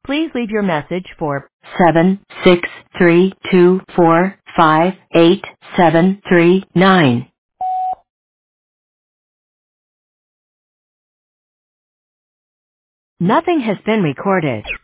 Please leave your message for 76324588739. Nothing has been recorded.